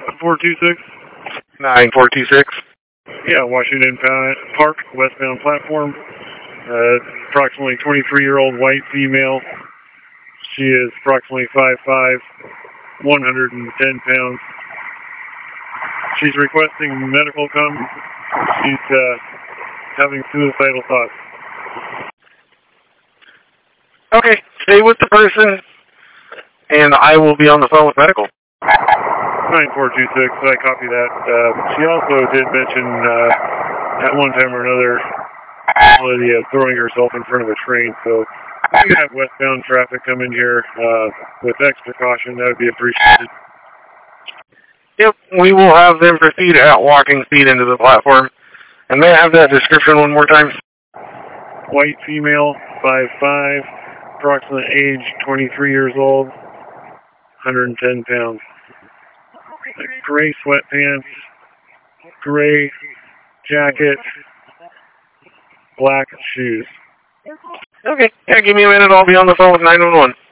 426? 9426. Yeah, Washington Park, westbound platform. Approximately 23-year-old white female. She is approximately 5'5", 110 pounds. She's requesting medical come. She's having suicidal thoughts. Okay, stay with the person, and I will be on the phone with medical. 9426, I copy that. She also did mention at one time or another possibility of throwing herself in front of a train, so if you have westbound traffic come in here with extra caution, that would be appreciated. Yep, we will have them proceed at walking speed into the platform. And may I have that description one more time? White female, 5'5", approximate age 23 years old, 110 pounds. Gray sweatpants, gray jacket, black shoes. Okay, yeah, give me a minute. I'll be on the phone with 911.